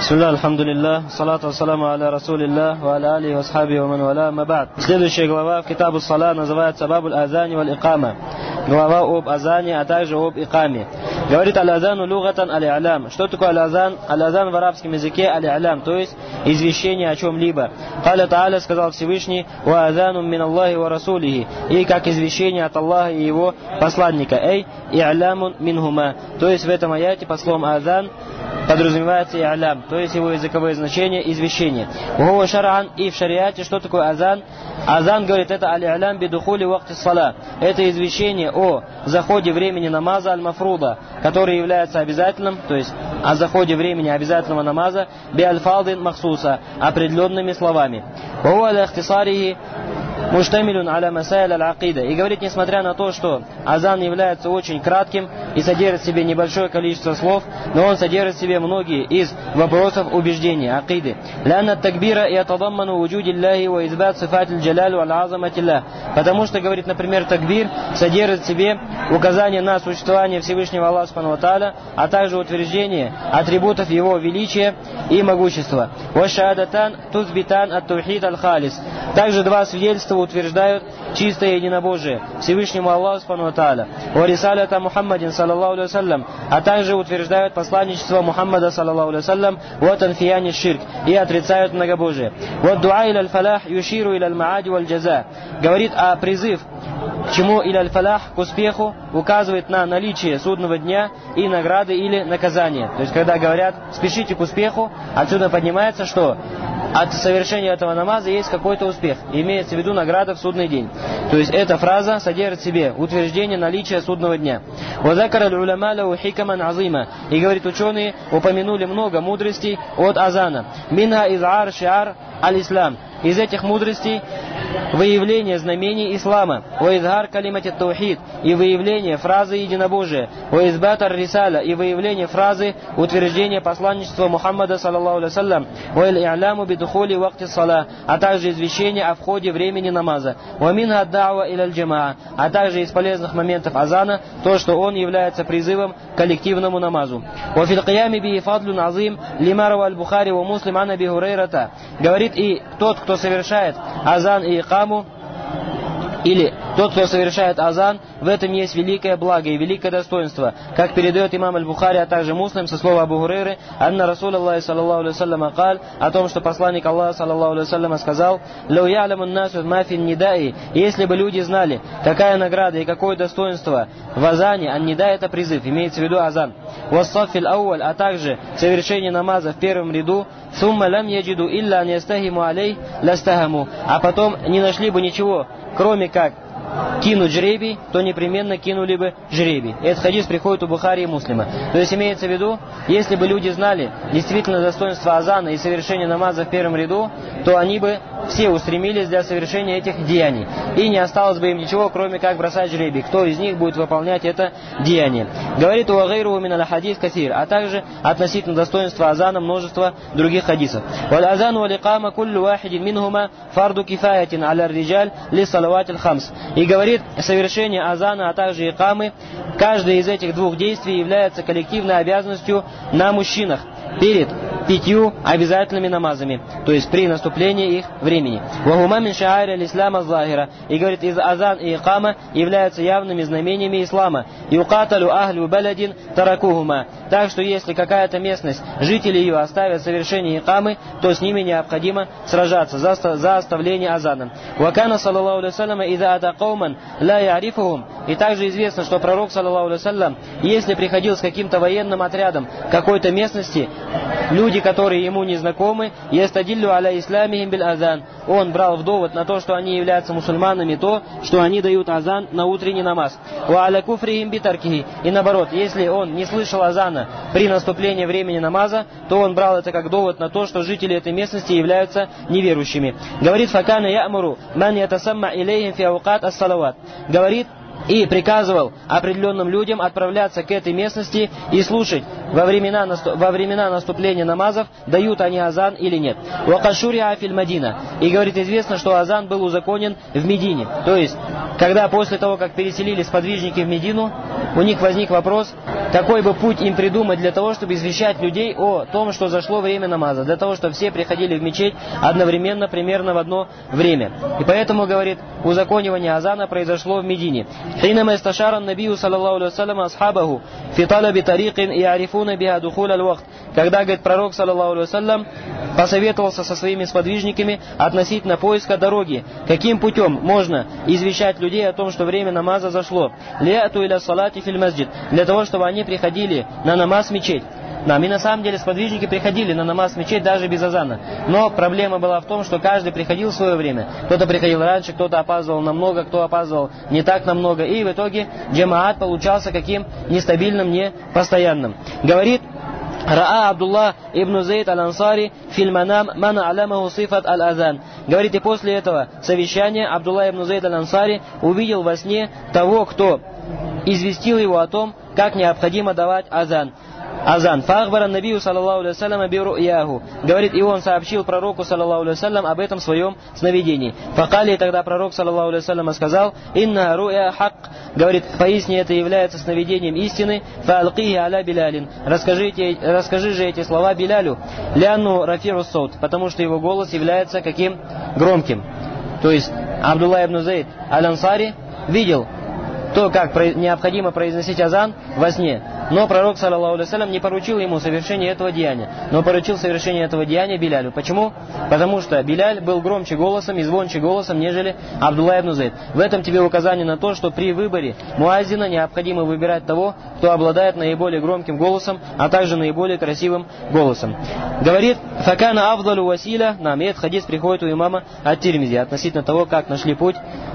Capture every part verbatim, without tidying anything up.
Бисмилля, алхамдулилля, салату вассаламу аля расулилля, ва аля алихи ва асхаби ва ман валя, ма ба'д. Следующая глава в Китабу Салат называется Бабуль Азани валь Икама. Глава об азане, а также об икаме. Говорит аль-азану лугатан аль-алям. Что такое аль-азан? Аль-азан в арабском языке аль-алям, то есть извещение о чем-либо. Каля Тааля, сказал Всевышний, ва азану мин Аллахи ва расулихи. И как извещение от Аллаха и его посланника. Эй, и'алямун минхума. То есть в этом аяте по словам азан подразумевается и алям, то есть его языковое значение извещение. Угу шар'ан, и в шариате что такое азан? Азан, говорит, это аль-алям бидухули вакти сала. Это извещение о заходе времени намаза аль-мафруда, который является обязательным, то есть о заходе времени обязательного намаза би аль-фалдин махсуса, определенными словами. Угу аль-ахтисарихи муштамилюн аля масаиль аль-акида. И говорит, несмотря на то, что азан является очень кратким и содержит в себе небольшое количество слов, но он содержит в себе многие из вопросов убеждения, акиды. Лянна такбира и атадамману вуджуди Аллахи ва избат сифатиль джалялю аль-азаматилля. Потому что, говорит, например, такбир содержит в себе указание на существование Всевышнего Аллаха субхану ва тааля, а также утверждение атрибутов его величия и могущества. Ва шаадатан тузбитан ат-тухид аль-халис. Также два свидетельства утверждают чистое единобожие Всевышнему Аллаху субхану ва тааля. Ва рисалята Мухаммадин саллаллаху алейхи ва саллям, а также утверждают посланничество Мухаммада саллаллаху алейхи ва саллям, ва танфияни ширк, и отрицают многобожие. Ва дуа иля аль-фалах юширу иля аль-маади валь-джаза. Говорит о призыв к чему иля аль-фалах, к успеху, указывает на наличие судного дня и награды или наказания. То есть, когда говорят спешите к успеху, отсюда поднимается, что от совершения этого намаза есть какой-то успех. И имеется в виду награда в судный день. То есть эта фраза содержит в себе утверждение наличия судного дня. وَذَكَرَ الْعُلَمَا لَهُ حِكَمًا عَظِيمًا. И, говорит, ученые упомянули много мудростей от азана. «Минха из'ар шиар аль-ислам». Из этих мудростей выявление знамений ислама, «Ва-изгар калимати таухид», и выявление фразы единобожия, «Ва-избат ар-рисаля», и выявление фразы утверждения посланничества Мухаммада саллаллаху алейхи ва саллям, «Ва-иль-и'ляму бидухули вакти сала», а также извещение о входе времени намаза, «Ва-минха ад-да'ва иля-аль-джамаа», а также из полезных моментов азана то, что он является призывом к коллективному намазу. «Ва-фил-киями би фадлун азим лимарва аль-Бухари ва Муслим ан Аби Хурайрата». Говорит, и тот, кто совершает азан и икаму, или тот, кто совершает азан, в этом есть великое благо и великое достоинство. Как передает имам аль-Бухари, а также Муслим, со слова Абу Хурайры, «Анна Расул Аллахи саллаллаху алейхи ва саллям каль», о том, что посланник Аллаха саллаллаху алейхи ва саллям сказал, «Лау я'ламун насу ма фин нидаи», если бы люди знали, какая награда и какое достоинство в азане, ан-нида — это призыв, имеется в виду азан, «Вассаффил ауаль», а также совершение намаза в первом ряду, «Сумма лам яджиду илля ан ястахиму алей ластахаму», а потом не нашли бы ничего, кроме как кинуть жребий, то непременно кинули бы жребий. Этот хадис приходит у Бухари и Муслима. То есть имеется в виду, если бы люди знали действительно достоинство азана и совершения намаза в первом ряду, то они бы все устремились для совершения этих деяний. И не осталось бы им ничего, кроме как бросать жребий. Кто из них будет выполнять это деяние. Говорит уагайру мин аль-хадис касир, а также относительно достоинства азана множество других хадисов. Валь азану валь икама куллю вахидин минхума фарду кифаятин аля риджаль ли салаватил хамс. И говорит, совершение азана, а также икамы, каждое из этих двух действий является коллективной обязанностью на мужчинах перед пятью обязательными намазами, то есть при наступлении их времени. «Вахума мин ша'ари аль-ислама захира». И говорит, из азан и икама являются явными знамениями ислама. «Юкаталю ахлю баладин таракухума». Так что если какая-то местность, жители ее оставят совершение икамы, то с ними необходимо сражаться за, за оставление азана. «Вакана саллаллаху алейхи ва саллям иза ата кауман ла ярифухум». И также известно, что пророк саллаллаху алейхи ва саллям, если приходил с каким-то военным отрядом какой-то местности, люди, которые ему не знакомы, ястадиллю аля исламихим биль азан, он брал в довод на то, что они являются мусульманами, то, что они дают азан на утренний намаз. Ва аля куфрихим битаркихи. И наоборот, если он не слышал азана при наступлении времени намаза, то он брал это как довод на то, что жители этой местности являются неверующими. Говорит, факана я'муру ман ятасамма илейхим фи аукат ас-салават. Говорит, и приказывал определенным людям отправляться к этой местности и слушать во времена, во времена наступления намазов, дают они азан или нет. «Вакашуриа филь Мадина». И говорит, известно, что азан был узаконен в Медине. То есть, когда после того, как переселились подвижники в Медину, у них возник вопрос, какой бы путь им придумать для того, чтобы извещать людей о том, что зашло время намаза, для того, чтобы все приходили в мечеть одновременно, примерно в одно время. И поэтому, говорит, узаконивание азана произошло в Медине. «Хинама исташара набию, саллаллаху алейхи вассалям, асхабаху, фи талаби тарикин и арифуна биха духуль аль-вахт». Когда, говорит, пророк, саллаллаху алейхи вассалям, посоветовался со своими сподвижниками относительно поиска дороги, каким путем можно извещать людей о том, что время намаза зашло. «Лиату иля салати фил масджид», для того, чтобы они приходили на намаз в мечеть. Нам и на самом деле сподвижники приходили на намаз в мечеть даже без азана. Но проблема была в том, что каждый приходил в свое время. Кто-то приходил раньше, кто-то опаздывал намного, кто опаздывал не так намного. И в итоге джамаат получался каким? Нестабильным, непостоянным. Говорит Раа Абдуллах ибн Зейд аль-Ансари филь манам ман алямаху сифат аль-азан. Говорит, и после этого совещания Абдуллах ибн Зейд аль-Ансари увидел во сне того, кто известил его о том, как необходимо давать азан. Азан. Фахбара набию, саллаллаху алейхи вассалям, биру яху. Говорит, и он сообщил пророку, саллаллаху алейхи вассалям, об этом своем сновидении. Факали, тогда пророк, саллаллаху алейхи вассалям, сказал, инна руя хак. Говорит, поистине это является сновидением истины. Фаалкихи аля Билялин. Расскажите, расскажи же эти слова Билялю. Ляну рафиру саут. Потому что его голос является каким? Громким. То есть, Абдуллах ибн Зейд аль-Ансари видел то, как необходимо произносить азан во сне. Но пророк, саллаллаху алейхи вассалям, не поручил ему совершение этого деяния, но поручил совершение этого деяния Билялю. Почему? Потому что Биляль был громче голосом и звонче голосом, нежели Абдуллах ибн Зейд. В этом тебе указание на то, что при выборе муаззина необходимо выбирать того, кто обладает наиболее громким голосом, а также наиболее красивым голосом. Говорит, факана афдалу василя, нам этот хадис приходит у имама ат-Тирмизи относительно того, как нашли путь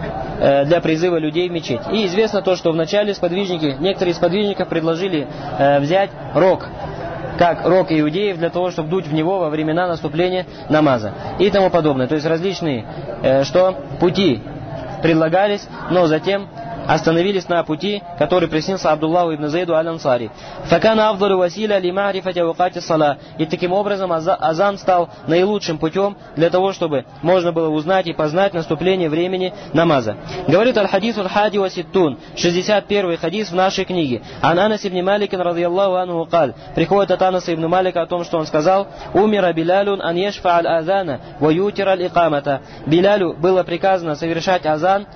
для призыва людей в мечеть. И известно то, что вначале сподвижники, некоторые из сподвижников предложили э, взять рог, как рог иудеев, для того, чтобы дуть в него во времена наступления намаза и тому подобное. То есть различные э, что, пути предлагались, но затем остановились на пути, который приснился Абдуллаху ибн Зейду аль-Ансари. Факана афдалу василя ли ма'рифати авкати сала. И таким образом азан стал наилучшим путем для того, чтобы можно было узнать и познать наступление времени намаза. Говорит аль-хадис аль-хади ва ситтун, шестьдесят первый хадис в нашей книге. Ан Анас ибн Маликин радийаллаху анху каль. Приходит от Анаса ибн Малика о том, что он сказал: умира Билялюн ан яшфа аль-азана ва ютира аль-икамата. Билялю было приказано совершать азан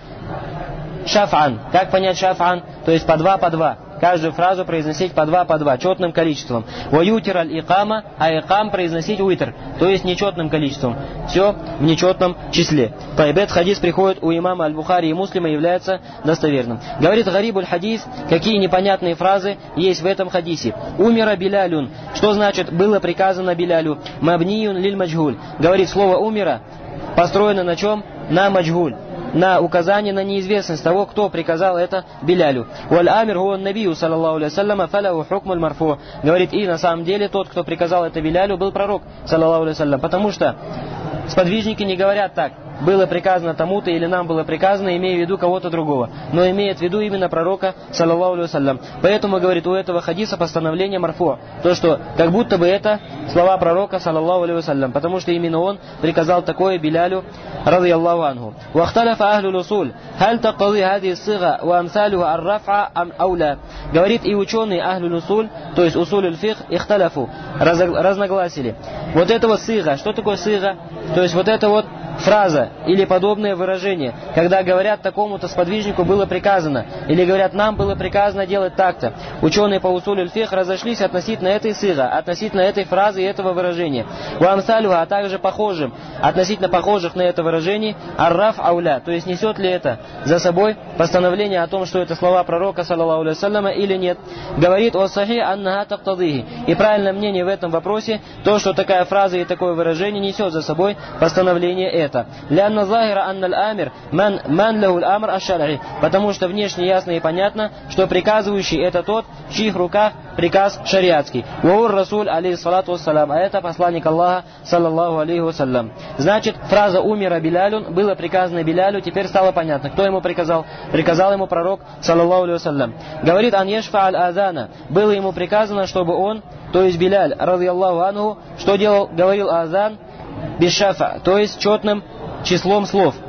шаф'ан. Как понять шаф'ан? То есть по два по два. Каждую фразу произносить по два по два, четным количеством. Ваютир аль-икама, а икам произносить уитр, то есть нечетным количеством. Все в нечетном числе. Этот хадис приходит у имама аль-Бухари и Муслима, является достоверным. Говорит Гарибуль хадис, какие непонятные фразы есть в этом хадисе. Умира Билялюн. Что значит было приказано Билялю? Мабниюн лиль маджгуль. Говорит, слово умира построено на чем? На маджгуль. На указание на неизвестность того, кто приказал это Билялю. Валь амир хуа набию, саллаллаху алейхи вассалям, фаляху хукмуль марфу. Говорит, и на самом деле тот, кто приказал это Билялю, был пророк, саллаллаху алейхи вассалям. Потому что сподвижники не говорят так: было приказано тому-то или нам было приказано, имея в виду кого-то другого, но имеет в виду именно пророка, саллаллаху алейхи вассалям. Поэтому, говорит, у этого хадиса постановление марфу, то, что как будто бы это слова пророка, саллаллаху алейхи вассалям, потому что именно он приказал такое Билялю, радийаллаху анху. Вахталяфа ахлю лусуль, халь тактази хади сига ва амсалюха ар-рафа ам ауля. Говорит, и ученые ахлю лусуль, то есть усуль фих, ихталяфу, разногласили. Вот это вот сига, что такое сига? То есть вот это вот фраза или подобное выражение, когда говорят такому-то сподвижнику было приказано, или говорят нам было приказано делать так-то. Ученые по усулю фих разошлись относительно этой сига, относительно этой фразы и этого выражения. Уамсалюха, а также похожим, относительно похожих на это выражение, ар-раф ауля, то есть несет ли это за собой постановление о том, что это слова пророка, саллаллаху алейхи вассаляма, или нет. Говорит о сахи аннаха тактадихи. И правильное мнение в этом вопросе, то, что такая фраза и такое выражение несет за собой постановление это. Лянна захира анналь амир ман ман лахул амр аш-шар'и. Потому что внешне ясно и понятно, что приказывающий это тот, в чьих руках приказ шариатский. Ваур расуль алейхиссалату вассалям. А это посланник Аллаха, саллаллаху алейхи вассалям. Значит, фраза умира Билялюн, было приказано Билялю, теперь стало понятно, кто ему приказал. Приказал ему пророк, саллаллаху алейхи вассалям. Говорит, ан яшфа аль-азана. Было ему приказано, чтобы он, то есть Биляль, радийаллаху анху, что делал? Говорил азан бишафа, то есть четным числом слов.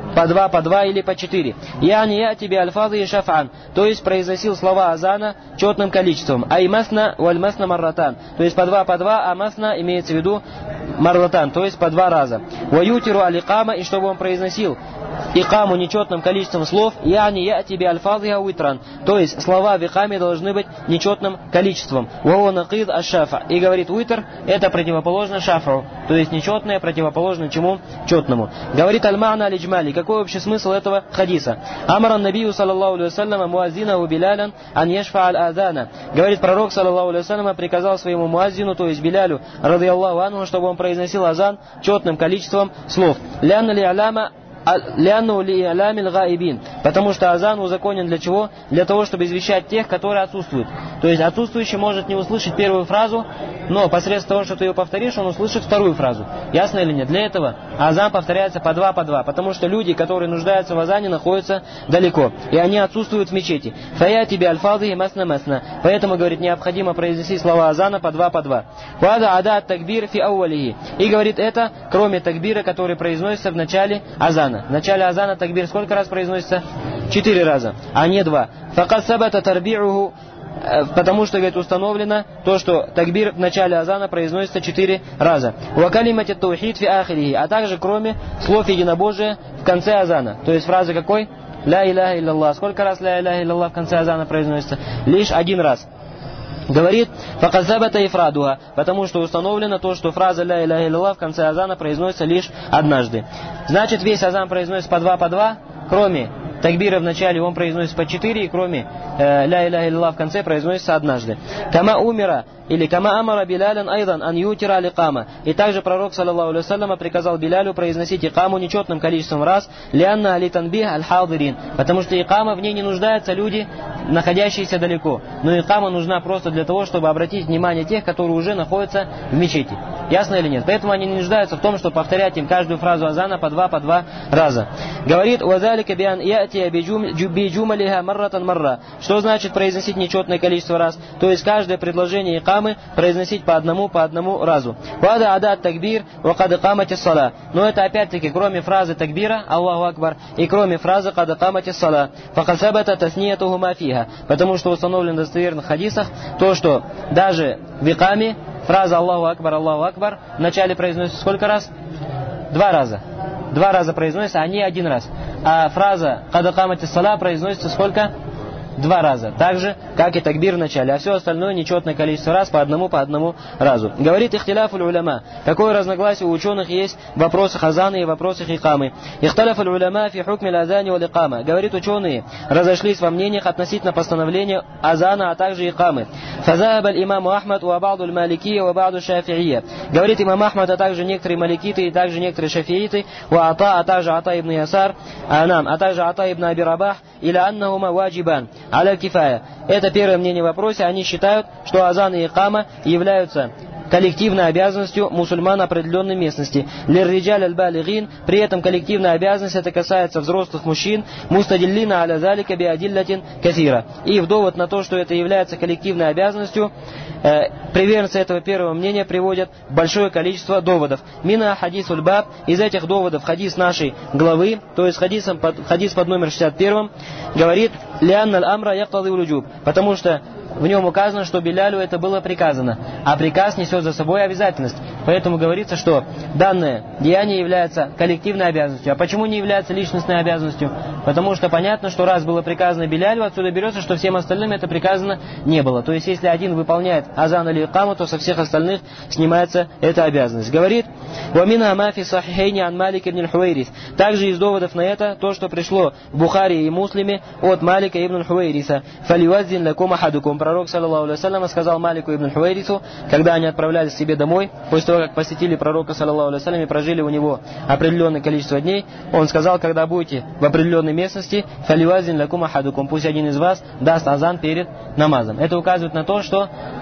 по два, по два или по четыре. Я не я тебе альфазы и шафан, то есть произносил слова азана четным количеством. Ай масна валь масна марратан, то есть по два, по два, а масна имеется в виду марратан, то есть по два раза. Ваютиру аликама, и чтобы он произносил икаму нечетным количеством слов, я не я тебе альфазы уитран, то есть слова в икаме должны быть нечетным количеством. Вао накид аш-шафа, и говорит уитр, это противоположно шафру, то есть нечетное противоположно чему? Четному. Говорит аль-ма'на аль-иджмали, какой общий смысл этого хадиса? Амаран набию саллаллаху алейхи вассалям муаззинаху Билялян ан яшфа аль-азана. Говорит, пророк саллаллаху алейхи вассалям приказал своему муаззину, то есть Билялю, радийаллаху анху, чтобы он произносил азан четным количеством слов. Лянна ли аляма Ляну ли алямил гаибин, потому что азан узаконен для чего? Для того, чтобы извещать тех, которые отсутствуют. То есть отсутствующий может не услышать первую фразу, но посредством того, что ты ее повторишь, он услышит вторую фразу. Ясно или нет? Для этого азан повторяется по два, по два, потому что люди, которые нуждаются в азане, находятся далеко, и они отсутствуют в мечети. Фая тебе альфазы и масна масна. Поэтому, говорит, необходимо произнести слова азана по два, по два. Вада ада такбир фи ауалихи. И говорит это, кроме такбира, который произносится в начале азана. В начале азана такбир сколько раз произносится? Четыре раза, а не два. Факад сабата тарби'уху, потому что, говорит, установлено то, что такбир в начале азана произносится четыре раза. Ва калимати таухид фи ахирихи, а также кроме слов единобожия в конце азана. То есть фраза какой? Ля иляха илляллах. Сколько раз ля иляха илляллах в конце азана произносится? Лишь один раз. Говорит, факазабата ифрадуха, потому что установлено то, что фраза ля иляха илляллах в конце азана произносится лишь однажды. Значит, весь азан произносится по два, по два, кроме такбира в начале он произносится по четыре, и кроме э, ля иляха илляллах в конце произносится однажды. Кама умира, или кама амара Билялян айдан ан ютира аликама. И также пророк, саллаллаху алейхи вассалям, приказал Билялю произносить икаму нечетным количеством раз, лианна алитанбих аль-хадирин, потому что икама, в ней не нуждаются люди, находящиеся далеко. Но икама нужна просто для того, чтобы обратить внимание тех, которые уже находятся в мечети. Ясно или нет? Поэтому они не нуждаются в том, чтобы повторять им каждую фразу азана по два, по два раза. Говорит, уазалика биан ятия биджумалиха марратан марра. Что значит произносить нечетное количество раз? То есть каждое предложение икамы произносить по одному, по одному разу. Вада адат такбир вакад икамати сала. Но это опять-таки кроме фразы такбира, Аллаху акбар, и кроме фразы кад икамати сала. Факасабата тасниятуху мафиха. Потому что установлено в достоверных хадисах то, что даже в икаме фраза Аллаху акбар, Аллаху акбар в начале произносится сколько раз? Два раза. Два раза произносится, а не один раз. А фраза кад икамати сала произносится сколько? Два раза, так же, как и такбир в начале, а все остальное нечетное количество раз по одному, по одному разу. Говорит ихтиляф уль-уляма, какое разногласие у ученых есть в вопросах азана и в вопросах икамы. Ихтиляф уль-уляма фи хукми азани вал икама. Говорит, ученые разошлись во мнениях относительно постановления азана, а также икамы. Фазахаб аль-имаму Ахмад ва ба'ду аль-маликия ва ба'ду шафиия. Говорит имам Ахмад, а также некоторые маликиты и также некоторые шафииты, ва ата, а также ата ибн Ясар, а, нам, а также ата ибн Аби Рабах, или аннахума ваджибан. Аля кифая. Это первое мнение в вопросе. Они считают, что азан и икама являются коллективной обязанностью мусульман определенной местности. Лирриджаль аль-балигин, при этом коллективная обязанность это касается взрослых мужчин, мустадиллина аля залика биадиллатин кафира. И в довод на то, что это является коллективной обязанностью, э, приверженцы этого первого мнения приводят большое количество доводов. Мина хадис уль-баб, из этих доводов хадис нашей главы, то есть хадисом под, хадис под номер шестьдесят один, говорит, лианна аль-амра яктады уль-джуб, потому что в нем указано, что Билялю это было приказано, а приказ несет за собой обязательность. Поэтому говорится, что данное деяние является коллективной обязанностью. А почему не является личностной обязанностью? Потому что понятно, что раз было приказано Билялю, отсюда берется, что всем остальным это приказано не было. То есть, если один выполняет азан или икаму, то со всех остальных снимается эта обязанность. Говорит, «Вамина мафи сахихейни ан Малик ибн аль-Хувейрис». Также из доводов на это, то, что пришло в Бухари и Муслиме от Малика ибн аль-Хувейриса. «Фалюаззин лакум ахадукум». Пророк, саллаллаху алейхи вассалям, сказал Малику ибн аль-Хувейрису, когда они отправлялись к себе домой, после того, как посетили пророка, саллаллаху алейхи вассалям, и прожили у него определенное количество дней, он сказал, когда будете в определенной местности, «Фалюаззин лакум ахадукум», пусть один из вас даст азан перед намазом. Это указывает на то, что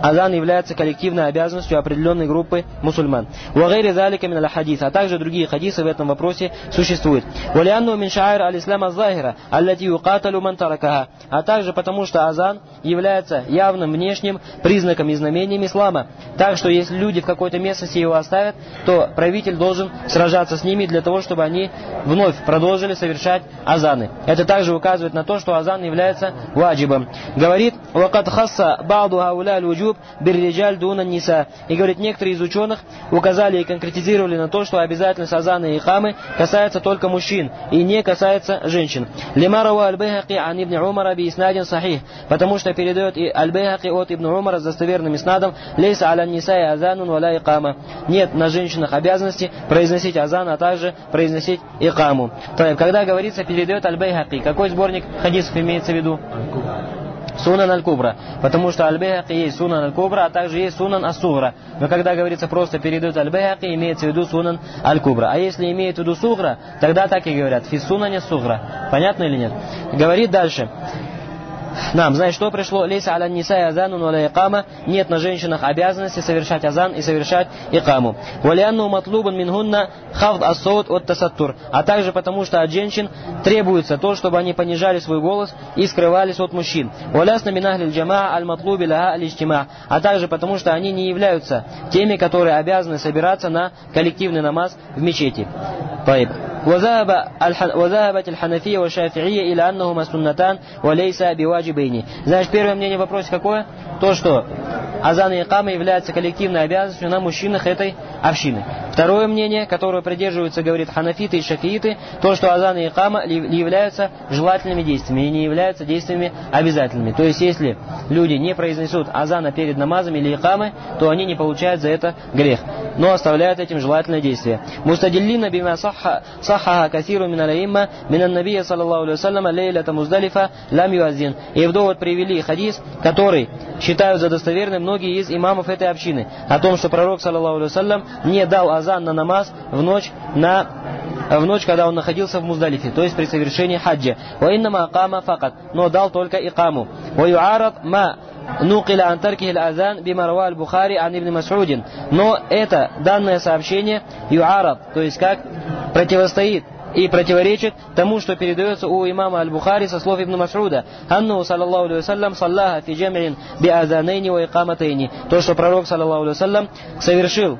азан является коллективной обязанностью определенной группы мусульман. وغير ذلك من الحديث, а также другие хадисы в этом вопросе существуют. ولأنه من شعائر الإسلام الظاهرة التي يقاتل من تركها, а также потому что азан является явным внешним признаком и знамением ислама. Так что если люди в какой-то местности его оставят, то правитель должен сражаться с ними для того, чтобы они вновь продолжили совершать азаны. Это также указывает на то, что азан является ваджибом. Говорит, وَقَدْ خَصَّ بَعْضُ هَؤُلَاءِ الْوُجُوبِ بِالرِّجَالِ دُونَ النِّسَاءِ. И говорит, некоторые из ученых указали и конкретизировали на то, что обязательность азана и икамы касается только мужчин и не касается женщин. لِمَا رَوَى الْبَيْهَقِي عَنْ ибн عُمَرَ بِإِسْنَادٍ صَحِيحٍ. Потому что передает и аль-Байхаки от ибн Умара с достоверным иснадом, лейса аля нисаи азанун валя икама. Нет на женщинах обязанности произносить азан, а также произносить икаму. То есть, когда говорится, передает аль-Байхаки, какой сборник хадисов имеется в виду? Сунан аль-Кубра. Потому что аль-Байхаки есть Сунан аль-Кубра, а также есть Сунан ас-Сугра. Но когда говорится просто передает аль-Байхаки, имеется в виду Сунан аль-Кубра. А если имеет в виду Сугра, тогда так и говорят. Фи Сунане Сугра. Понятно или нет? Говорит дальше. Нам, знаешь, что пришло? Лейса аля нисаи азанун валя икама. Нет на женщинах обязанности совершать азан и совершать икаму. Валианну матлубан мингунна хафд ас-саут от тасаттур. А также потому, что от женщин требуется то, чтобы они понижали свой голос и скрывались от мужчин. Валясна минахлиль джамаа аль-матлуби лаха аль-иджтима. А также потому, что они не являются теми, которые обязаны собираться на коллективный намаз в мечети. وذهبت الحنفية والشافعية إلى أنهما سنتان وليس بواجبين. Знаешь, первое мнение в вопросе какое? То, что азан и икама являются коллективной обязанностью на мужчинах этой общины. Второе мнение, которое придерживаются, говорит, ханафиты и шафииты, то, что азан и икама являются желательными действиями и не являются действиями обязательными. То есть, если люди не произнесут азана перед намазом или икамой, то они не получают за это грех, но оставляют этим желательное действие. Мустадиллина бима сахха касиру мин аль-аимма мин ан-набия саллаллаху алейхи ва саллям лейлата муздалифа лам юаззин. И в довод привели хадис, который считают за достоверным многие из имамов этой общины, о том, что пророк саллаллаху алейхи ва саллям не дал азан на намаз в ночь, на, в ночь, когда он находился в Муздалифе, то есть при совершении хаджа. Ва иннама акама факат, но дал только икаму. Ва юарад ма нукиля ан таркихи аль-азан бима рава аль-Бухари ан ибн Мас'удин. Но это данное сообщение юарад, то есть как противостоит и противоречит тому, что передается у имама аль-Бухари со слов ибн Мас'уда. Анну саллаллаху алейхи ва саллям саллаха фи джам'ин би азанейни ва икаматейни. То, что пророк саллаллаху алейхи ва саллям совершил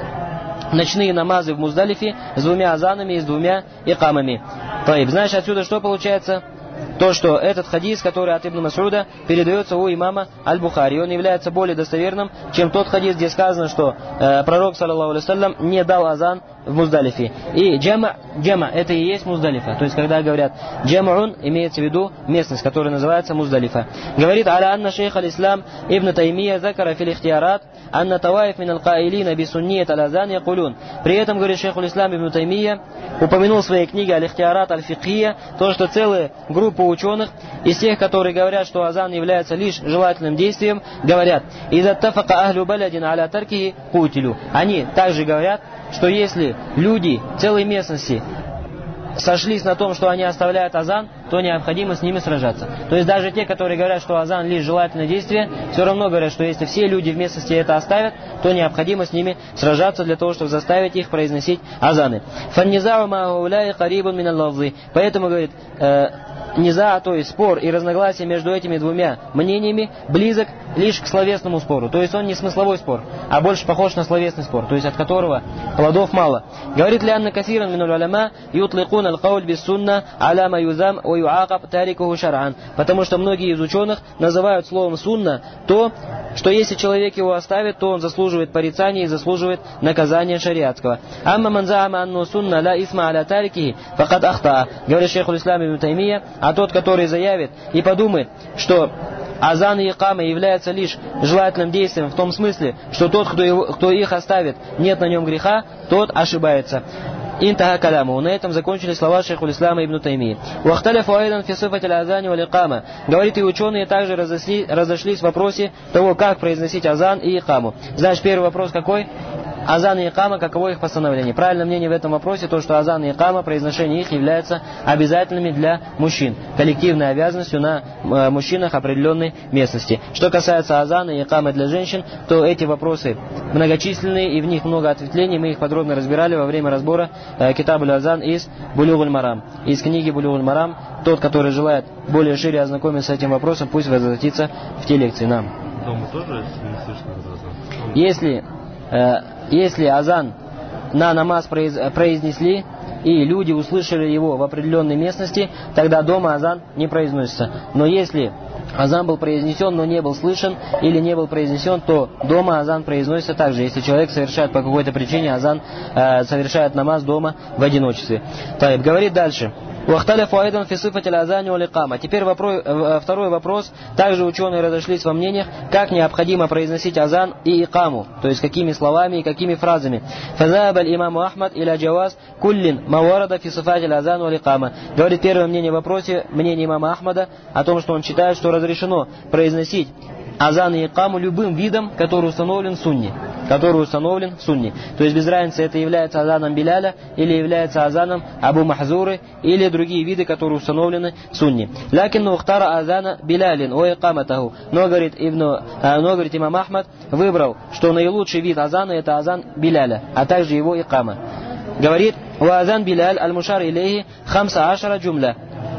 ночные намазы в Муздалифе с двумя азанами и с двумя икамами. Таиб. Знаешь, отсюда что получается? То, что этот хадис, который от ибн Мас'уда, передается у имама аль-Бухари. Он является более достоверным, чем тот хадис, где сказано, что э, пророк, саллаллаху алейхи ва саллям, не дал азан в Муздалифе. И джама, джама, это и есть Муздалифа. То есть, когда говорят джамаун, имеется в виду местность, которая называется Муздалифа. Говорит, аля анна шейх аль-Ислам ибн Таймия закара фил ихтиярат анна таваиф мин аль-каилина би сунният аль-азан якулун. При этом, говорит шейх аль-Ислам ибн Таймия, упомянул в своей книге аль-ихтиярат аль-фикхия, то, что целая группа ученых из тех, которые говорят, что азан является лишь желательным действием, говорят, «Иза тафака ахлю балядин аля таркихи кутилю». Они также говорят, что если люди целой местности сошлись на том, что они оставляют азан, то необходимо с ними сражаться. То есть даже те, которые говорят, что азан лишь желательное действие, все равно говорят, что если все люди в местности это оставят, то необходимо с ними сражаться для того, чтобы заставить их произносить азаны. Фаннизау маагауляи карибун мин аллавзы. Поэтому, говорит, э, низа, то есть спор и разногласие между этими двумя мнениями близок лишь к словесному спору. То есть он не смысловой спор, а больше похож на словесный спор, то есть от которого плодов мало. Говорит ли Анна Касиран минуль аляма ютликун аль-кауль бис сунна аля ма юзам ва юакаб тарикуху шар'ан. Потому что многие из ученых называют словом сунна то, что если человек его оставит, то он заслуживает порицания и заслуживает наказания шариатского. Амма манзаама анну сунна ла исма аля тарикихи факад ахтаа. Говорит шейх аль-Ислам ибн Таймия, а тот, который заявит и подумает, что азан и икама являются лишь желательным действием в том смысле, что тот, кто, его, кто их оставит, нет на нем греха, тот ошибается. Интаха каляму. На этом закончили слова шейху ислама ибн Таймии. Уахталяфу айдан фи сифати аль-азани валь икама. Говорит, и ученые также разошли, разошлись в вопросе того, как произносить азан и икаму. Знаешь, первый вопрос какой? азан и икама, каково их постановление? Правильное мнение в этом вопросе то, что азан и икама, произношение их являются обязательными для мужчин, коллективной обязанностью на э, мужчинах определенной местности. Что касается азана и икамы для женщин, то эти вопросы многочисленные и в них много ответвлений. Мы их подробно разбирали во время разбора э, Китабуль Азан из Булюгуль Марам. Из книги Булюгуль Марам. Тот, который желает более шире ознакомиться с этим вопросом, пусть возвратится в те лекции. Нам. Дома тоже не слышно азан? Если, э, если азан на намаз произ, произнесли, и люди услышали его в определенной местности, тогда дома азан не произносится. Но если азан был произнесен, но не был слышен, или не был произнесен, то дома азан произносится также, если человек совершает по какой-то причине азан, э, совершает намаз дома в одиночестве. Так, говорит дальше. Теперь вопрос, второй вопрос. Также ученые разошлись во мнениях, как необходимо произносить азан и икаму, то есть какими словами и какими фразами. Имаму Ахмад или Джаваз куллин маварада фи сифатиль азан валь икама. Говорит первое мнение в вопросе, мнение имама Ахмада о том, что он считает, что разрешено произносить азан и икаму любым видом, который установлен в сунне. Который установлен в сунне. То есть без разницы, это является азаном Биляля или является азаном Абу Махзуры или другие виды, которые установлены в сунне. Лякин ухтара азана Билялин о икаматаху. Но, говорит, Ибн, но, говорит имам Ахмад, выбрал, что наилучший вид азана это азан Биляля, а также его икама. Говорит, ва азан Биляль аль-мушар илейхи хамса ашара джумля.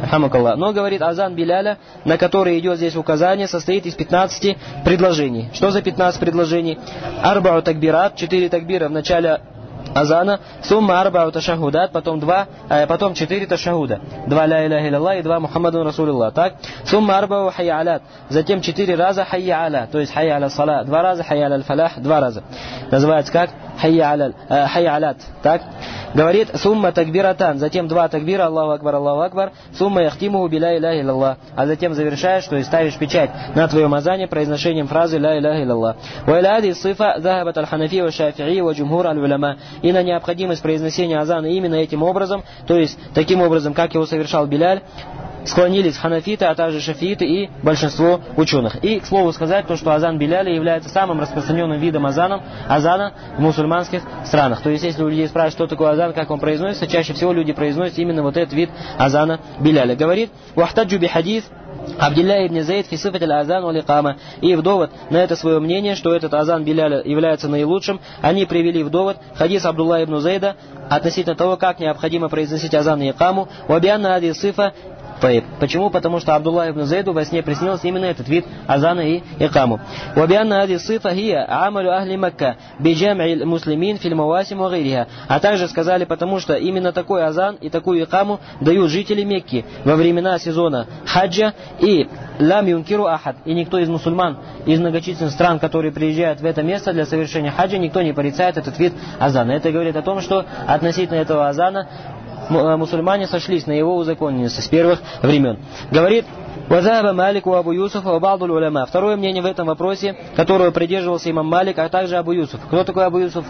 Но, говорит, азан Биляля, на который идет здесь указание, состоит из пятнадцати предложений. Что за пятнадцать предложений? Арбау такбират, четыре такбира в начале азана, сумма арбау ташахудат, потом два, а потом четыре ташахуда. Два ля иляха илlallah и два Мухаммаду Расулуллах. Так? Сумма арбау хайя алят, затем четыре раза хайя аля, то есть хайя аля сала, два раза хайя аля фалах, два раза. Называется как? Хайя аля, э, хайя алят. Так? Говорит, сумма такбиратан, затем два такбира, Аллаху акбар, Аллаху акбар, сумма яхтимуху биля иляха илlallah, а затем завершаешь, то есть ставишь печать на твоем азане произношением фразы ля иляха илlallah. Ва иля хади сифа захабат аль-ханафи ва шафи'i ва джумхур аль-уляма. И на необходимость произношения азана именно этим образом, то есть таким образом, как его совершал Биляль, склонились ханафиты, а также шафииты и большинство ученых. И, к слову сказать, то, что азан Биляля является самым распространенным видом азана, азана в мусульманских странах. То есть, если у людей спрашивают, что такое азан, как он произносится, чаще всего люди произносят именно вот этот вид азана Биляля. Говорит, «Вахтаджу би хадис Абдилля ибн Зайд фи сифатиль азан валь икама». И в довод на это свое мнение, что этот азан Биляля является наилучшим, они привели в довод хадис Абдулла ибн Зайда относительно того, как необходимо произносить азан и икаму. «Вабианна ади сифа». Почему? Потому что Абдулла ибн Зайду во сне приснился именно этот вид азана и икаму. «Вабианна ади сифа хия амалю ахли Макка биджам'и муслимин филь мавасим ва гайриха». А также сказали, потому что именно такой азан и такую икаму дают жители Мекки во времена сезона хаджа, и лам юнкиру ахад, и никто из мусульман из многочисленных стран, которые приезжают в это место для совершения хаджа, никто не порицает этот вид азана. Это говорит о том, что относительно этого азана мусульмане сошлись на его узаконенности с первых времен. Говорит, «Вазаба Малику Абу Юсуф ва ба'дуль уляма». Второе мнение в этом вопросе, которого придерживался имам Малик, а также Абу Юсуф. Кто такой Абу Юсуф?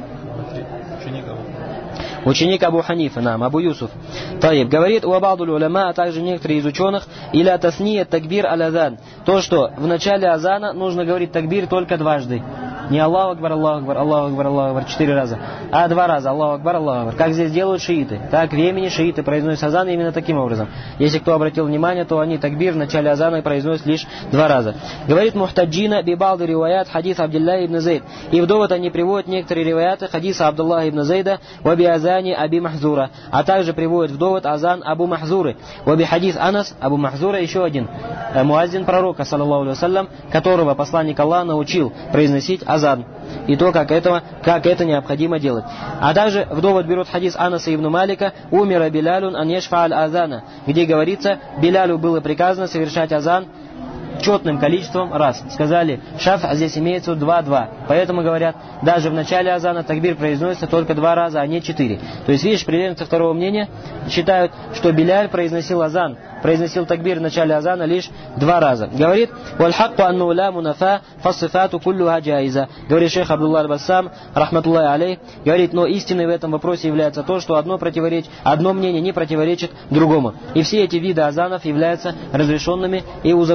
Ученик Абу. Ученик Абу Ханифа, нам, Абу Юсуф. Таиб. Говорит, «Ва ба'дуль уляма», а также некоторые из ученых, «Иля тасния такбир аль-азан». То, что в начале азана нужно говорить такбир только дважды. Не Аллаху акбар, Аллаху акбар, Аллаху акбар, Аллаху акбар, четыре раза, а два раза Аллаху акбар, Аллаху акбар. Как здесь делают шииты. Так в Йемене шииты произносят азан именно таким образом. Если кто обратил внимание, то они такбир в начале азана произносят лишь два раза. Говорит Мухтаджина бибалды риваят хадис Абдилля ибн Зайд. И в довод они приводят некоторые риваяты хадиса Абдулла ибн Зайда ваби азани Аби Махзура. А также приводят в довод азан Абу Махзуры. Ваби хадис Анас Абу Махзура, еще один э, муаззин пророка, саллаллаху алейхи вассалям, которого посланник Аллаха научил произносить азан. И то, как, этого, как это необходимо делать. А также в довод берут хадис Анаса ибн Малика «Умира Билялюн ан яшфа'аль азана», где говорится, Билялю было приказано совершать азан четным количеством раз. Сказали, шаф, а здесь имеется два-два. Поэтому говорят, даже в начале азана такбир произносится только два раза, а не четыре. То есть, видишь, приверженцы второго мнения считают, что Биляль произносил азан, произносил такбир в начале азана лишь два раза. Говорит, «Вальхакку анну ла мунафа фассифату куллюха джаиза». Говорит шейх Абдулла аль-Бассам, рахматуллахи алейх, говорит, но истиной в этом вопросе является то, что одно, противоречит, одно мнение не противоречит другому. И все эти виды азанов являются разрешенными и узаконенными.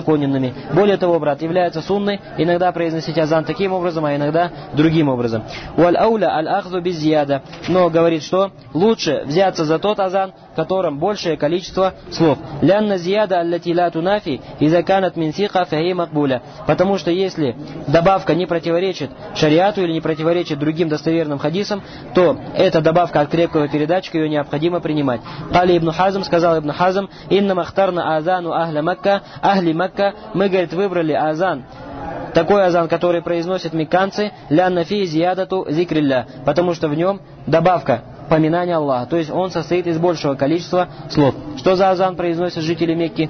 учеными. Более того, брат, является сунной иногда произносить азан таким образом, а иногда другим образом. Уаль ауля аль-ахзу без зияда. Но говорит, что лучше взяться за тот азан, в котором большее количество слов. Лянна зияда аллати ла тунафи иза канат мин сиха фахи макбуля. Потому что если добавка не противоречит шариату или не противоречит другим достоверным хадисам, то эта добавка от крепкого передатчика, ее необходимо принимать. Кали ибн Хазм, сказал ибн Хазм, инна махтарна азану ахля Макка, ахли Макка, мы, говорит, выбрали азан, такой азан, который произносят мекканцы, лянна фи зиядату зикрилля, потому что в нем добавка поминания Аллаха, то есть он состоит из большего количества слов. Что за азан произносят жители Мекки?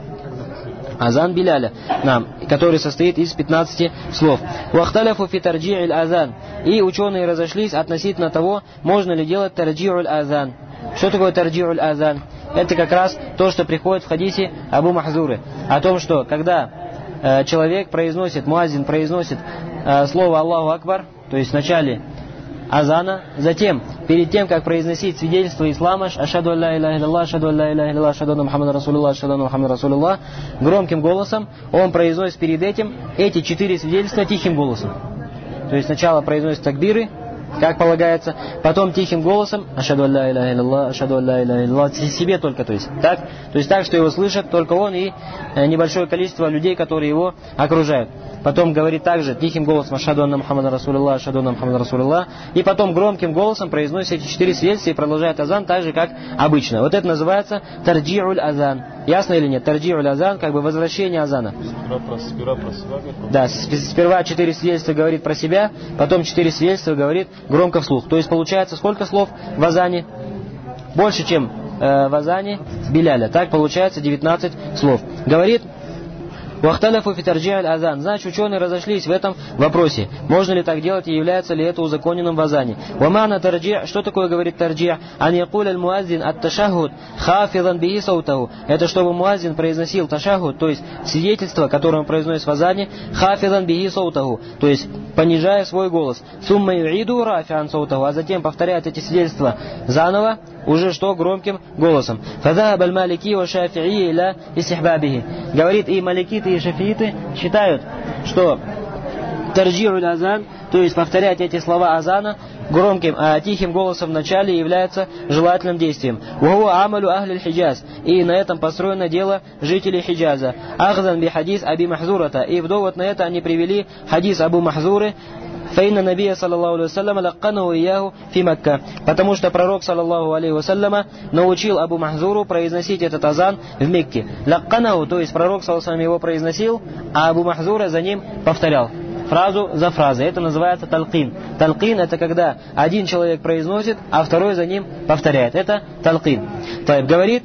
Азан Биляля, нам, который состоит из пятнадцати слов. Вахталяфу фи тарджи'иль азан. И ученые разошлись относительно того, можно ли делать тарджи'уль азан. Что такое тарджи'уль азан? Это как раз то, что приходит в хадисе Абу Махзуры. О том, что когда э, человек произносит, муаззин произносит э, слово Аллаху Акбар, то есть в начале азана, затем, перед тем, как произносить свидетельство ислама, ашхаду алла илляха илляллах, ашхаду алла илляха илляллах, ашхаду анна Мухаммада расулуллах, ашхаду анна Мухаммада расулуллах, громким голосом, он произносит перед этим эти четыре свидетельства тихим голосом. То есть сначала произносит такбиры, как полагается, потом тихим голосом, ашхаду алла илляха илляллах, ашхаду алла илляха илляллах, себе только, то есть так, то есть так, что его слышат только он и небольшое количество людей, которые его окружают. Потом говорит также тихим голосом ашхаду анна Мухаммада расулуллах, ашхаду анна Мухаммада расулуллах, и потом громким голосом произносит эти четыре свидетельства и продолжает азан так же, как обычно. Вот это называется тарджи'уль азан. Ясно или нет? Тарджи'уль азан, как бы возвращение азана. Сперва про себя. Да, сперва четыре свидетельства говорит про себя, потом четыре свидетельства говорит громко вслух. То есть получается сколько слов в азане? Больше, чем э, в азане Биляля. Так получается девятнадцать слов. Говорит Вахталяфу фи тарджи'иль азан. Значит, ученые разошлись в этом вопросе. Можно ли так делать и является ли это узаконенным в азане? Вамана тарджи'. Что такое говорит тарджи'? Ан якуль аль муаззин ат ташахуд хафизан бихи саутаху. Это чтобы муаззин произносил ташахуд, то есть свидетельство, которое он произносит в азане, хафизан бихи саутаху, то есть понижая свой голос. Сумма юиду рафиан саутаху. А затем повторяет эти свидетельства заново, уже что громким голосом. Фадахаб аль малики ва шафи'и иля истихбабихи. Говорит, и маликиты, и шафииты считают, что тарджи'уль азан, то есть повторять эти слова азана громким, а тихим голосом в начале является желательным действием. Вахуа амалю ахлиль хиджаз. И на этом построено дело жителей Хиджаза. Ахзан би хадис Аби Махзурата. И в довод на это они привели хадис Абу Махзуры. Фаинна набия саллаллаху алейхи вассаляма лакканаху ияху фи Макка. Потому что пророк саллаллаху алейхи вассаляма научил Абу Махзуру произносить этот азан в Мекке. Лакканаху, то есть пророк саллаллаху алейхи вассалям его произносил, а Абу Махзура за ним повторял. Фразу за фразой. Это называется талкин. Талкин — это когда один человек произносит, а второй за ним повторяет. Это талкин. Таиб говорит,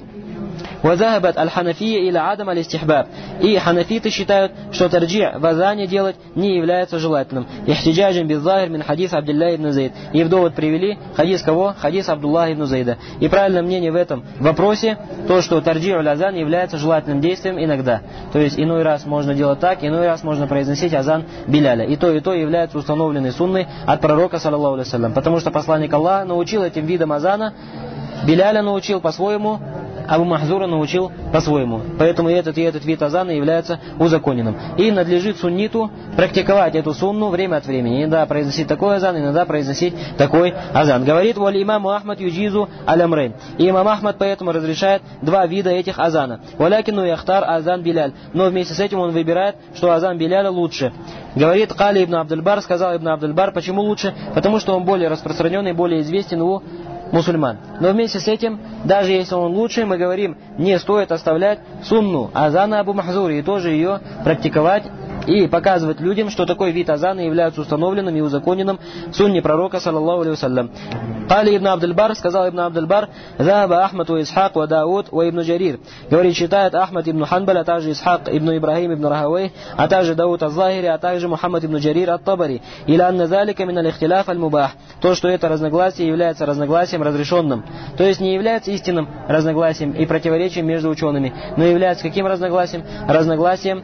وذهبت الحنفية إلى عدم الاستحباب. И ханафиты считают, что тарджи' в азане делать не является желательным. Ихтиджаджин беззахир мин хадис Абдулла ибн Зайд. И в довод привели хадис кого? Хадис Абдулла ибн Зайда. И правильное мнение в этом вопросе, то, что тарджи'уль азан является желательным действием иногда. То есть иной раз можно делать так, иной раз можно произносить азан Биляля. И то, и то является установленной сунной от пророка, саллаллаху алейхи вассалям. Потому что посланник Аллаха научил этим видом азана, Биляля научил по-своему, Абу Махзура научил по-своему. Поэтому и этот, и этот вид азана является узаконенным. И надлежит сунниту практиковать эту сунну время от времени. Иногда произносить такой азан, иногда произносить такой азан. Говорит, вали имаму Ахмад юджизу алямрейн. И имам Ахмад поэтому разрешает два вида этих азана. Валякину яхтар азан Биляль. Но вместе с этим он выбирает, что азан Биляля лучше. Говорит Кали ибн Абдуль-Бар, сказал ибн Абдуль-Бар, почему лучше? Потому что он более распространенный, более известен у мусульман. Но вместе с этим, даже если он лучше, мы говорим, не стоит оставлять сунну азана Абу Махзури и тоже ее практиковать и показывать людям, что такой вид азана является установленным и узаконенным в сунне пророка, саллаллаху алейхи вассалям. Кали ибн Абдуль-Бар, сказал ибн Абдуль-Бар, «Заба Ахмад ва Исхак ва Дауд ва ибн Джарир». Говорит, считает Ахмад ибн Ханбаль, а также Исхак ибн Ибрахим ибн Рахавей, а также Дауд аз-Захири, а также Мухаммад ибн Джарир ат-Табари. Иля анна залика мин аль-ихтиляф аль-мубах. То, что это разногласие является разногласием разрешенным. То есть не является истинным разногласием и противоречием между учеными, но является каким разногласием? Разногласием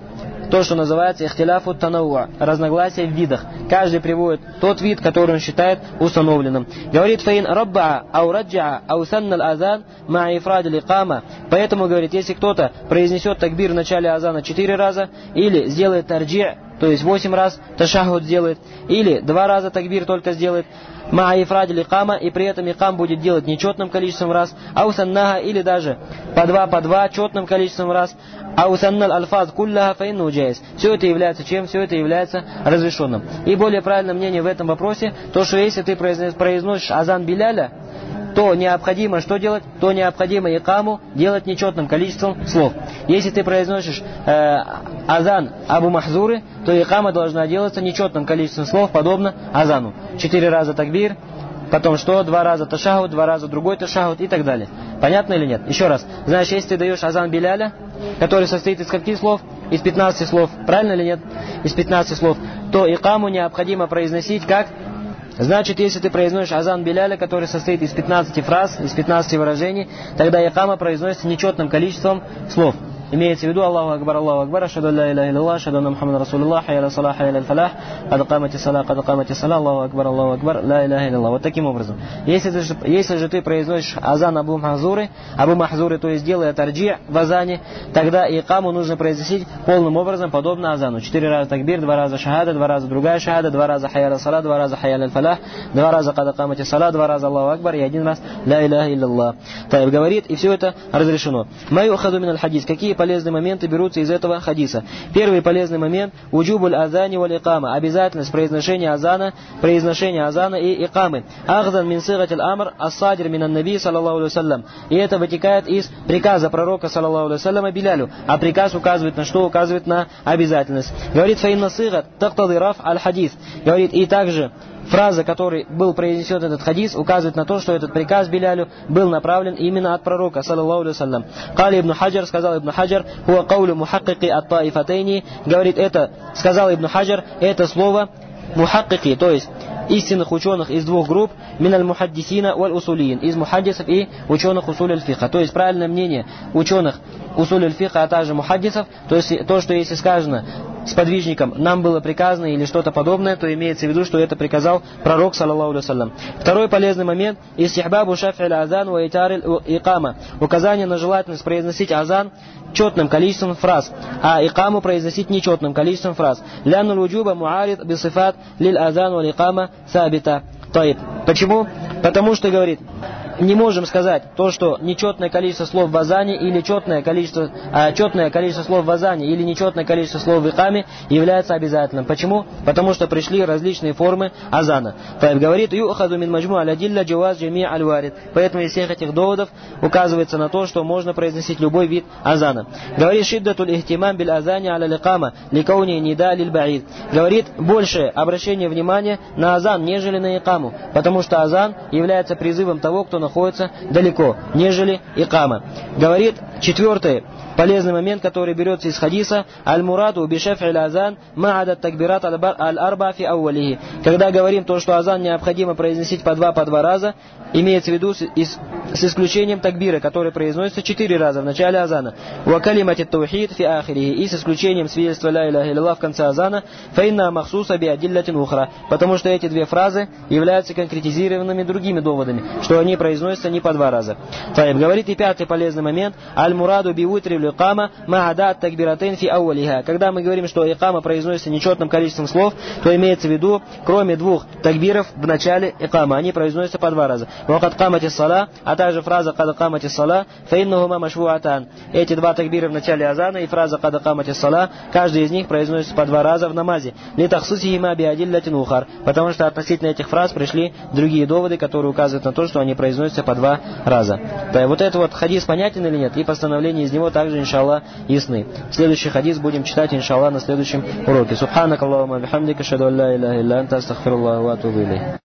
то, что называется ихтиляфу танауа, разногласия в видах. Каждый приводит тот вид, который он считает установленным. Говорит, фаин рабба ау раджа ау санна азан ма ифрад икама. Поэтому, говорит, если кто-то произнесет такбир в начале азана четыре раза, или сделает тарджи, то есть восемь раз ташахуд сделает, или два раза такбир только сделает, ма ифрад икама, и при этом икам будет делать нечетным количеством раз, ау саннаха, или даже по два, по два четным количеством раз, ау саннал альфаз кулляха фаинну джайз. Все это является чем? Все это является разрешенным. И более правильное мнение в этом вопросе, то, что если ты произносишь азан Биляля, то необходимо что делать? То необходимо икаму делать нечетным количеством слов. Если ты произносишь э, азан Абу Махзуры, то икама должна делаться нечетным количеством слов, подобно азану. Четыре раза такбир, потом что? Два раза ташахуд, два раза другой ташахуд и так далее. Понятно или нет? Еще раз. Значит, если ты даешь азан Биляля, который состоит из скольких слов? Из пятнадцати слов. Правильно или нет? Из пятнадцати слов. То икаму необходимо произносить как? Значит, если ты произносишь азан Биляля, который состоит из пятнадцати фраз, из пятнадцати выражений, тогда икама произносится нечетным количеством слов. Имеется в виду Аллаху Акбар, Аллаху Акбар, ашхаду ла иляха илляллах, ашхаду анна Мухаммадан расулуллах, хайя аля салах, хайя аля фалах, кад камати салах, кад камати салах, Аллаху Акбар, Аллаху Акбар, ла иляха илляллах. Вот таким образом. Если, ты, если же ты произносишь азан Абу Махзуры, Абу Махзуры, то есть делая тарджи в азане, тогда икаму нужно произносить полным образом, подобно азану. Четыре раза такбир, два раза шахада, два раза другая шахада, два раза хайя аля салах, два раза хайя аля фалах, два раза кад камати салах, два раза Аллаху Акбар и один раз ла иляха илляллах. Таиб говорит, и все это разрешено. Маю хаду мин аль-хадис. Какие полезные моменты берутся из этого хадиса? Первый полезный момент – уджубуль азани валь икама. Обязательность произношения азана, произношения азана и икамы. Ахзан мин сигатиль амр ас-садир мин ан-наби саллаллаху алейхи вассалям. И это вытекает из приказа пророка саллаллаху алейхи вассаляма Билялю. А приказ указывает на что? Указывает на обязательность. Говорит, фаинна сигат тактады раф аль-хадис. Говорит, и также фраза, которой был произнесен этот хадис, указывает на то, что этот приказ Билялю был направлен именно от пророка, саллаллаху алейхи вассалям. Кали ибн Хаджар, сказал ибн Хаджар, хуа каулю мухаккики ат-таифатейни, говорит, это, сказал ибн Хаджар, это слово мухаккики, то есть истинных ученых из двух групп, миналь мухаддисина валь усулиин, из мухаддисов и ученых усуль аль-фиха. То есть правильное мнение ученых усуль аль-фиха, а также мухаддисов, то есть то, что если сказано сподвижникам, нам было приказано или что-то подобное, то имеется в виду, что это приказал пророк, саллаллаху алейхи вассалям. Второй полезный момент – истихбабу шаф'иль азан ва итариль икама. Указание на желательность произносить азан четным количеством фраз, а икаму произносить нечетным количеством фраз. Лянул уджуба муарид бисифат лиль азан ва икама сабита. Почему? Потому что, говорит, не можем сказать то, что нечетное количество слов в азане или четное количество, а, четное количество слов в азане или нечетное количество слов в икаме является обязательным. Почему? Потому что пришли различные формы азана. Говорит, юхаду мин маджму аль-адилля джаваз джами аль-варид. Поэтому из всех этих доводов указывается на то, что можно произносить любой вид азана. Говорит, шиддатуль ихтимам биль азани аля ликама ликауни нида лиль баид. Говорит, больше обращение внимания на азан, нежели на икаму, потому что азан является призывом того, кто находится далеко, нежели икама. Говорит, четвертый полезный момент, который берется из хадиса, аль-мураду бишаф'иль азан ма'ада такбират аль-арба фи ауалихи. Когда говорим то, что азан необходимо произносить по два, по два раза, имеется в виду с, с исключением такбира, который произносится четыре раза в начале азана. Ва калимати таухид фи ахирихи. И с исключением свидетельства ля иляха илляллах в конце азана, фаинна махсуса би адиллатин ухра. Потому что эти две фразы являются конкретизированными другими доводами, что они произносятся не по два раза. Таиб говорит, и пятый полезный момент, аль-мураду би утри икама ма'ада такбиратейн фи ауалиха. Когда мы говорим, что икама произносится нечетным количеством слов, то имеется в виду, кроме двух такбиров в начале икама, они произносятся по два раза. Вакад камати сала, а также фраза кад камати сала, фаиннахума машвуатан. Эти два такбира в начале азана и фраза кад камати сала, каждый из них произносится по два раза в намазе. Литахсусихима би адиллатин ухар. Потому что относительно этих фраз пришли другие доводы, которые указывают на то, что они произносятся по два раза. Да, вот это вот хадис понятен или нет? И постановление из него также, иншаллах, ясны. Следующий хадис будем читать, иншаллах, на следующем уроке. Субханак Аллахума бихамдика, ашхаду ан ла иляха илля анта, астагфируллаха ва атубу илейх.